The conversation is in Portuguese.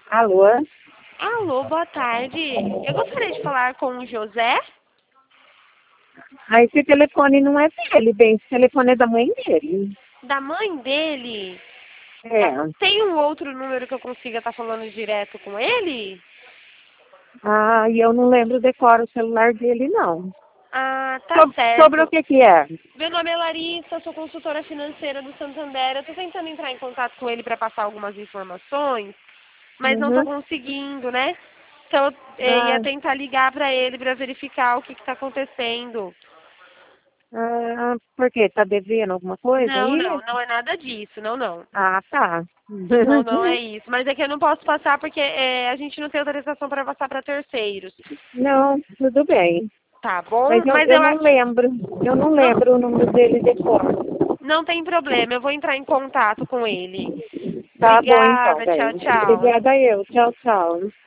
Alô? Alô, boa tarde. Eu gostaria de falar com o José. Ah, esse telefone não é dele, bem, esse telefone é da mãe dele. Da mãe dele. É. Tem um outro número que eu consiga estar falando direto com ele? Ah, e eu não lembro decora o celular dele, não. Ah, tá Sobre o certo. que é? Meu nome é Larissa, sou consultora financeira do Santander. Eu tô tentando entrar em contato com ele para passar algumas informações, mas não tô Uhum. conseguindo, né? Então eu ia Ah, tentar ligar para ele para verificar o que está acontecendo. por quê? Tá devendo alguma coisa Não, aí? não, não é nada disso, não, não. Ah, tá. Não, não é isso. Mas é que eu não posso passar porque a gente não tem autorização para passar para terceiros. Não, tudo bem. Tá bom? Mas Mas eu não lembro. Eu não não, lembro o número dele decora. não tem problema. Eu vou entrar em contato com ele. Tá bom então, Obrigada. Tchau, bem. tchau. Obrigada eu. Tchau, tchau.